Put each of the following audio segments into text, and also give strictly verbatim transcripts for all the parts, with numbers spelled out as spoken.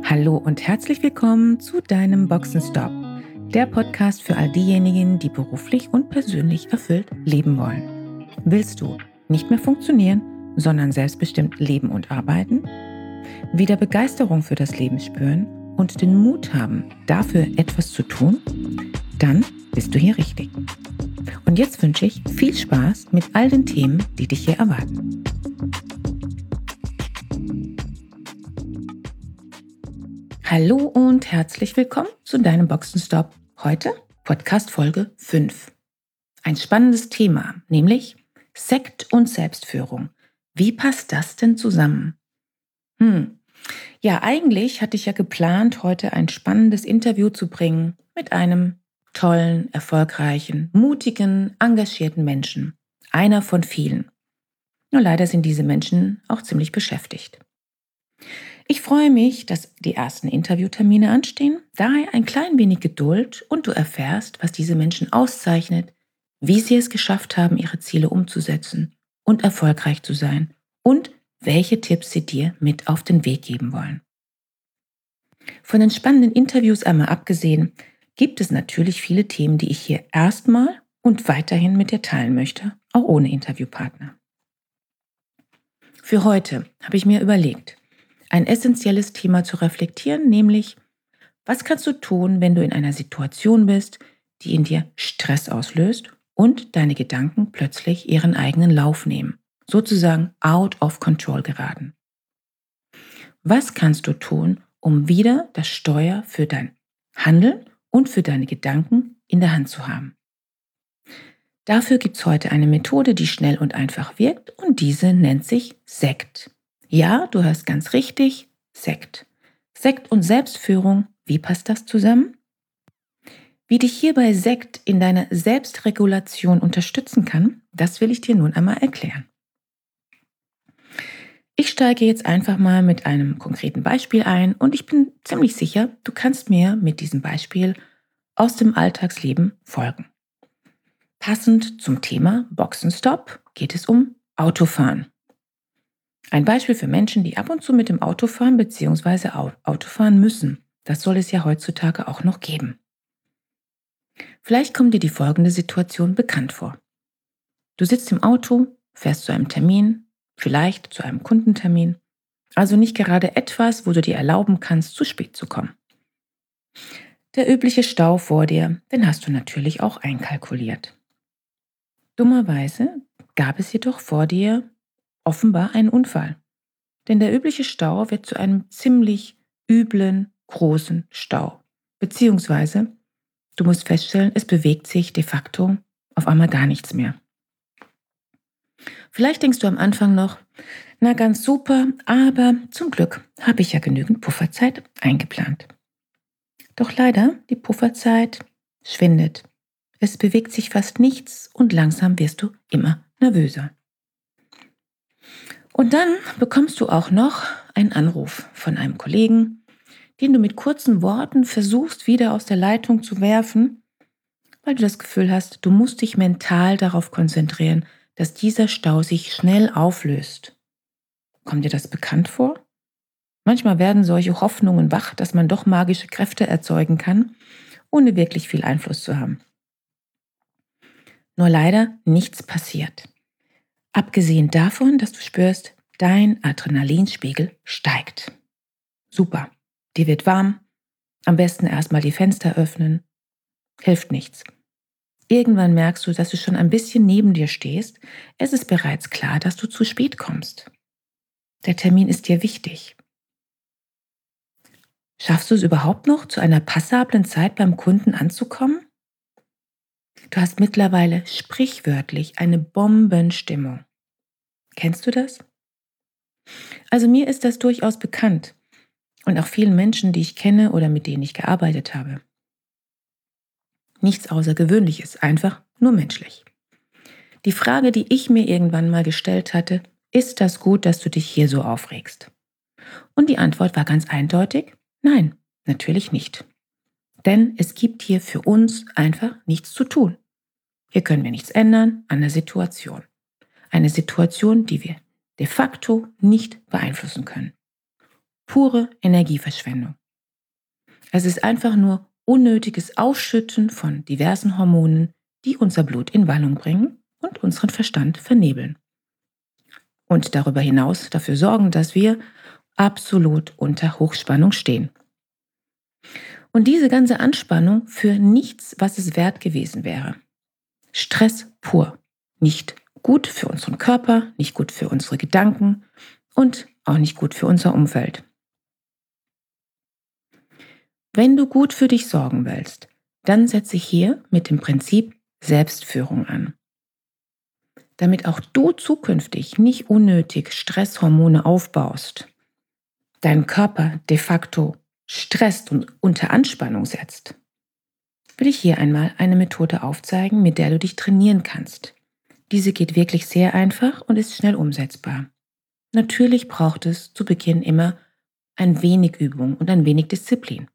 Hallo und herzlich willkommen zu deinem Boxenstopp, der Podcast für all diejenigen, die beruflich und persönlich erfüllt leben wollen. Willst du nicht mehr funktionieren, sondern selbstbestimmt leben und arbeiten? Wieder Begeisterung für das Leben spüren und den Mut haben, dafür etwas zu tun? Dann bist du hier richtig. Und jetzt wünsche ich viel Spaß mit all den Themen, die dich hier erwarten. Hallo und herzlich willkommen zu deinem Boxenstopp. Heute Podcast Folge fünf. Ein spannendes Thema, nämlich Sekt und Selbstführung. Wie passt das denn zusammen? Hm. Ja, eigentlich hatte ich ja geplant, heute ein spannendes Interview zu bringen mit einem tollen, erfolgreichen, mutigen, engagierten Menschen. Einer von vielen. Nur leider sind diese Menschen auch ziemlich beschäftigt. Ich freue mich, dass die ersten Interviewtermine anstehen. Daher ein klein wenig Geduld und du erfährst, was diese Menschen auszeichnet, wie sie es geschafft haben, ihre Ziele umzusetzen und erfolgreich zu sein und welche Tipps sie dir mit auf den Weg geben wollen. Von den spannenden Interviews einmal abgesehen, gibt es natürlich viele Themen, die ich hier erstmal und weiterhin mit dir teilen möchte, auch ohne Interviewpartner. Für heute habe ich mir überlegt, ein essentielles Thema zu reflektieren, nämlich, was kannst du tun, wenn du in einer Situation bist, die in dir Stress auslöst und deine Gedanken plötzlich ihren eigenen Lauf nehmen, sozusagen out of control geraten. Was kannst du tun, um wieder das Steuer für dein Handeln und für deine Gedanken in der Hand zu haben? Dafür gibt es heute eine Methode, die schnell und einfach wirkt, und diese nennt sich Sekt. Ja, du hörst ganz richtig, Sekt. Sekt und Selbstführung, wie passt das zusammen? Wie dich hierbei Sekt in deiner Selbstregulation unterstützen kann, das will ich dir nun einmal erklären. Ich steige jetzt einfach mal mit einem konkreten Beispiel ein und ich bin ziemlich sicher, du kannst mir mit diesem Beispiel aus dem Alltagsleben folgen. Passend zum Thema Boxenstopp geht es um Autofahren. Ein Beispiel für Menschen, die ab und zu mit dem Auto fahren bzw. Auto fahren müssen. Das soll es ja heutzutage auch noch geben. Vielleicht kommt dir die folgende Situation bekannt vor. Du sitzt im Auto, fährst zu einem Termin, vielleicht zu einem Kundentermin, also nicht gerade etwas, wo du dir erlauben kannst, zu spät zu kommen. Der übliche Stau vor dir, den hast du natürlich auch einkalkuliert. Dummerweise gab es jedoch vor dir offenbar einen Unfall. Denn der übliche Stau wird zu einem ziemlich üblen, großen Stau. Beziehungsweise, du musst feststellen, es bewegt sich de facto auf einmal gar nichts mehr. Vielleicht denkst du am Anfang noch, na ganz super, aber zum Glück habe ich ja genügend Pufferzeit eingeplant. Doch leider, die Pufferzeit schwindet. Es bewegt sich fast nichts und langsam wirst du immer nervöser. Und dann bekommst du auch noch einen Anruf von einem Kollegen, den du mit kurzen Worten versuchst, wieder aus der Leitung zu werfen, weil du das Gefühl hast, du musst dich mental darauf konzentrieren, dass dieser Stau sich schnell auflöst. Kommt dir das bekannt vor? Manchmal werden solche Hoffnungen wach, dass man doch magische Kräfte erzeugen kann, ohne wirklich viel Einfluss zu haben. Nur leider nichts passiert. Abgesehen davon, dass du spürst, dein Adrenalinspiegel steigt. Super, dir wird warm, am besten erstmal die Fenster öffnen. Hilft nichts. Irgendwann merkst du, dass du schon ein bisschen neben dir stehst. Es ist bereits klar, dass du zu spät kommst. Der Termin ist dir wichtig. Schaffst du es überhaupt noch, zu einer passablen Zeit beim Kunden anzukommen? Du hast mittlerweile sprichwörtlich eine Bombenstimmung. Kennst du das? Also mir ist das durchaus bekannt und auch vielen Menschen, die ich kenne oder mit denen ich gearbeitet habe. Nichts Außergewöhnliches, einfach nur menschlich. Die Frage, die ich mir irgendwann mal gestellt hatte, ist das gut, dass du dich hier so aufregst? Und die Antwort war ganz eindeutig, nein, natürlich nicht. Denn es gibt hier für uns einfach nichts zu tun. Hier können wir nichts ändern an der Situation. Eine Situation, die wir de facto nicht beeinflussen können. Pure Energieverschwendung. Es ist einfach nur unnötiges Ausschütten von diversen Hormonen, die unser Blut in Wallung bringen und unseren Verstand vernebeln. Und darüber hinaus dafür sorgen, dass wir absolut unter Hochspannung stehen. Und diese ganze Anspannung für nichts, was es wert gewesen wäre. Stress pur. Nicht gut für unseren Körper, nicht gut für unsere Gedanken und auch nicht gut für unser Umfeld. Wenn du gut für dich sorgen willst, dann setze hier mit dem Prinzip Selbstführung an. Damit auch du zukünftig nicht unnötig Stresshormone aufbaust, deinen Körper de facto stresst und unter Anspannung setzt, will ich hier einmal eine Methode aufzeigen, mit der du dich trainieren kannst. Diese geht wirklich sehr einfach und ist schnell umsetzbar. Natürlich braucht es zu Beginn immer ein wenig Übung und ein wenig Disziplin.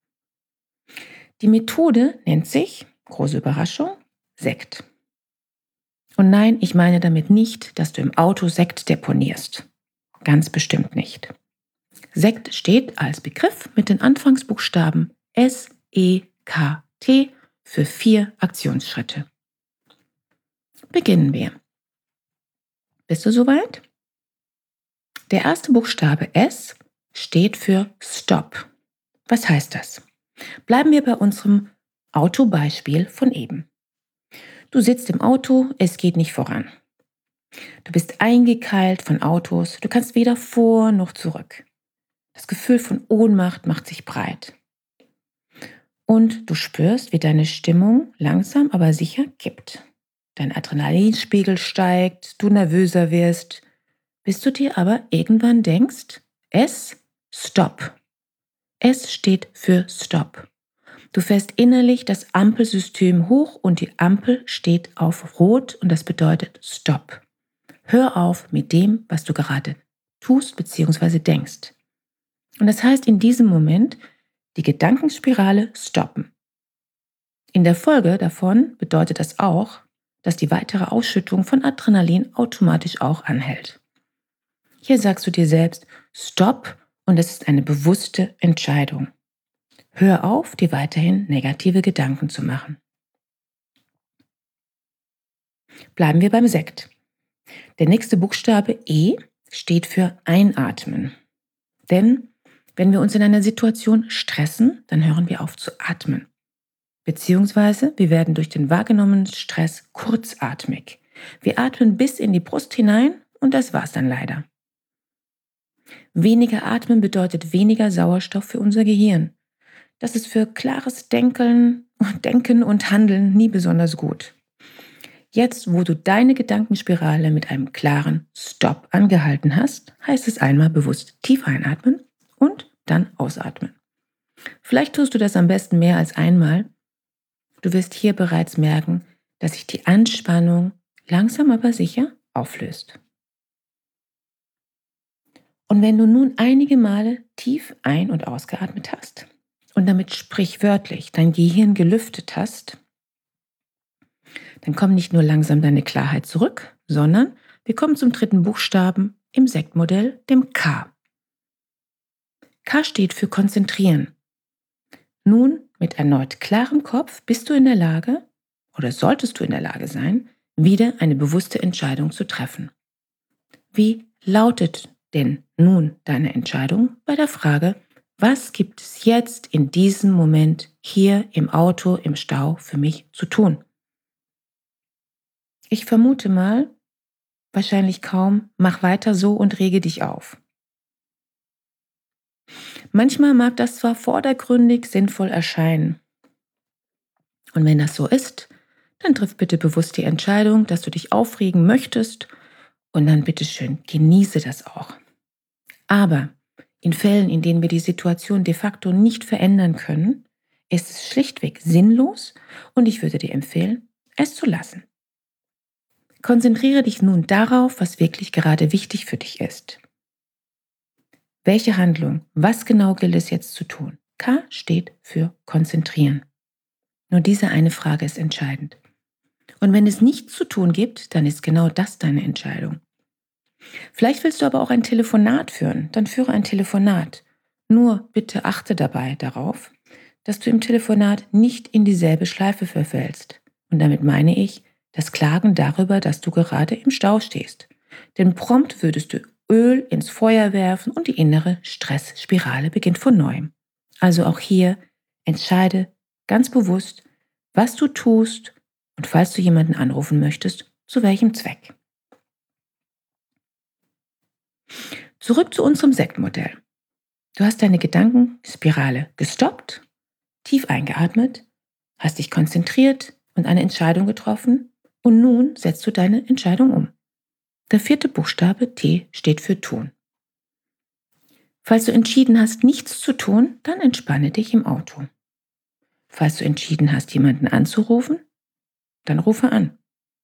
Die Methode nennt sich, große Überraschung, Sekt. Und nein, ich meine damit nicht, dass du im Auto Sekt deponierst. Ganz bestimmt nicht. Sekt steht als Begriff mit den Anfangsbuchstaben S E K T für vier Aktionsschritte. Beginnen wir. Bist du soweit? Der erste Buchstabe S steht für Stop. Was heißt das? Bleiben wir bei unserem Autobeispiel von eben. Du sitzt im Auto, es geht nicht voran. Du bist eingekeilt von Autos, du kannst weder vor noch zurück. Das Gefühl von Ohnmacht macht sich breit. Und du spürst, wie deine Stimmung langsam, aber sicher kippt. Dein Adrenalinspiegel steigt, du nervöser wirst, bis du dir aber irgendwann denkst, S, Stop. S steht für Stop. Du fährst innerlich das Ampelsystem hoch und die Ampel steht auf Rot und das bedeutet Stop. Hör auf mit dem, was du gerade tust bzw. denkst. Und das heißt in diesem Moment die Gedankenspirale stoppen. In der Folge davon bedeutet das auch, dass die weitere Ausschüttung von Adrenalin automatisch auch anhält. Hier sagst du dir selbst Stopp und es ist eine bewusste Entscheidung. Hör auf, dir weiterhin negative Gedanken zu machen. Bleiben wir beim Sekt. Der nächste Buchstabe E steht für Einatmen. Denn wenn wir uns in einer Situation stressen, dann hören wir auf zu atmen. Beziehungsweise wir werden durch den wahrgenommenen Stress kurzatmig. Wir atmen bis in die Brust hinein und das war's dann leider. Weniger atmen bedeutet weniger Sauerstoff für unser Gehirn. Das ist für klares Denken, Denken und Handeln nie besonders gut. Jetzt, wo du deine Gedankenspirale mit einem klaren Stopp angehalten hast, heißt es einmal bewusst tief einatmen und dann ausatmen. Vielleicht tust du das am besten mehr als einmal. Du wirst hier bereits merken, dass sich die Anspannung langsam aber sicher auflöst. Und wenn du nun einige Male tief ein- und ausgeatmet hast und damit sprichwörtlich dein Gehirn gelüftet hast, dann kommt nicht nur langsam deine Klarheit zurück, sondern wir kommen zum dritten Buchstaben im Sektmodell, dem K. K steht für konzentrieren. Nun, mit erneut klarem Kopf bist du in der Lage, oder solltest du in der Lage sein, wieder eine bewusste Entscheidung zu treffen. Wie lautet denn nun deine Entscheidung bei der Frage, was gibt es jetzt in diesem Moment hier im Auto, im Stau für mich zu tun? Ich vermute mal, wahrscheinlich kaum, mach weiter so und rege dich auf. Manchmal mag das zwar vordergründig sinnvoll erscheinen. Und wenn das so ist, dann triff bitte bewusst die Entscheidung, dass du dich aufregen möchtest und dann bitteschön genieße das auch. Aber in Fällen, in denen wir die Situation de facto nicht verändern können, ist es schlichtweg sinnlos und ich würde dir empfehlen, es zu lassen. Konzentriere dich nun darauf, was wirklich gerade wichtig für dich ist. Welche Handlung, was genau gilt es jetzt zu tun? K steht für konzentrieren. Nur diese eine Frage ist entscheidend. Und wenn es nichts zu tun gibt, dann ist genau das deine Entscheidung. Vielleicht willst du aber auch ein Telefonat führen, dann führe ein Telefonat. Nur bitte achte dabei darauf, dass du im Telefonat nicht in dieselbe Schleife verfällst. Und damit meine ich das Klagen darüber, dass du gerade im Stau stehst. Denn prompt würdest du Öl ins Feuer werfen und die innere Stressspirale beginnt von neuem. Also auch hier entscheide ganz bewusst, was du tust und falls du jemanden anrufen möchtest, zu welchem Zweck. Zurück zu unserem Sektmodell. Du hast deine Gedankenspirale gestoppt, tief eingeatmet, hast dich konzentriert und eine Entscheidung getroffen und nun setzt du deine Entscheidung um. Der vierte Buchstabe T steht für tun. Falls du entschieden hast, nichts zu tun, dann entspanne dich im Auto. Falls du entschieden hast, jemanden anzurufen, dann rufe an.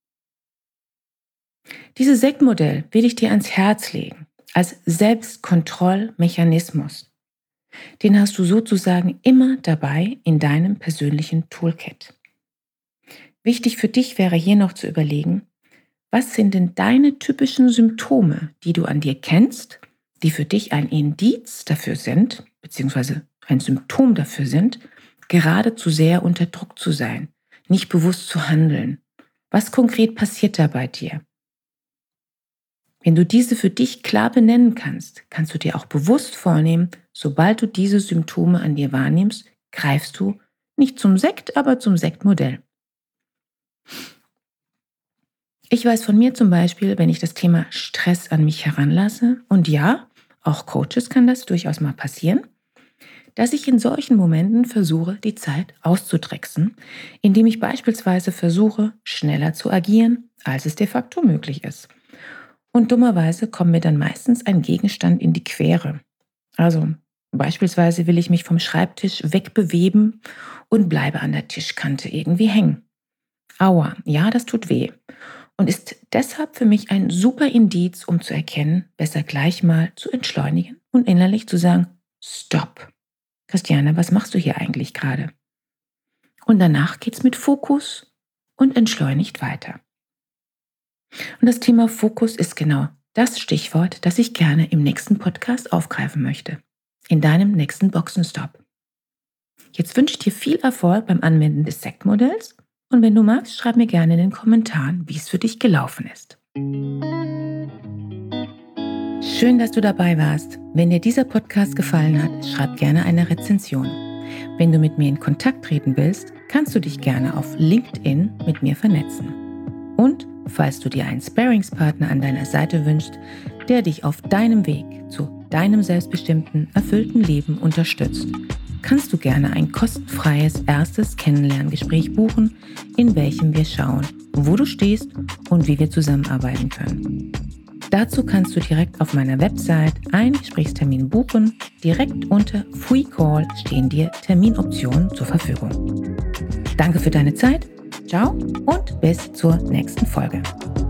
Dieses Sektmodell will ich dir ans Herz legen, als Selbstkontrollmechanismus. Den hast du sozusagen immer dabei in deinem persönlichen Toolkit. Wichtig für dich wäre hier noch zu überlegen, was sind denn deine typischen Symptome, die du an dir kennst, die für dich ein Indiz dafür sind, beziehungsweise ein Symptom dafür sind, gerade zu sehr unter Druck zu sein, nicht bewusst zu handeln. Was konkret passiert da bei dir? Wenn du diese für dich klar benennen kannst, kannst du dir auch bewusst vornehmen, sobald du diese Symptome an dir wahrnimmst, greifst du nicht zum Sekt, aber zum Sektmodell. Ich weiß von mir zum Beispiel, wenn ich das Thema Stress an mich heranlasse, und ja, auch Coaches kann das durchaus mal passieren, dass ich in solchen Momenten versuche, die Zeit auszutricksen, indem ich beispielsweise versuche, schneller zu agieren, als es de facto möglich ist. Und dummerweise kommt mir dann meistens ein Gegenstand in die Quere. Also beispielsweise will ich mich vom Schreibtisch wegbewegen und bleibe an der Tischkante irgendwie hängen. Aua, ja, das tut weh. Und ist deshalb für mich ein super Indiz, um zu erkennen, besser gleich mal zu entschleunigen und innerlich zu sagen, Stopp. Christiane, was machst du hier eigentlich gerade? Und danach geht's mit Fokus und entschleunigt weiter. Und das Thema Fokus ist genau das Stichwort, das ich gerne im nächsten Podcast aufgreifen möchte. In deinem nächsten Boxenstopp. Jetzt wünsche ich dir viel Erfolg beim Anwenden des Sektmodells und wenn du magst, schreib mir gerne in den Kommentaren, wie es für dich gelaufen ist. Schön, dass du dabei warst. Wenn dir dieser Podcast gefallen hat, schreib gerne eine Rezension. Wenn du mit mir in Kontakt treten willst, kannst du dich gerne auf LinkedIn mit mir vernetzen. Und falls du dir einen Sparringspartner an deiner Seite wünschst, der dich auf deinem Weg zu deinem selbstbestimmten, erfüllten Leben unterstützt, kannst du gerne ein kostenfreies erstes Kennenlerngespräch buchen, in welchem wir schauen, wo du stehst und wie wir zusammenarbeiten können. Dazu kannst du direkt auf meiner Website einen Gesprächstermin buchen. Direkt unter Free Call stehen dir Terminoptionen zur Verfügung. Danke für deine Zeit. Ciao und bis zur nächsten Folge.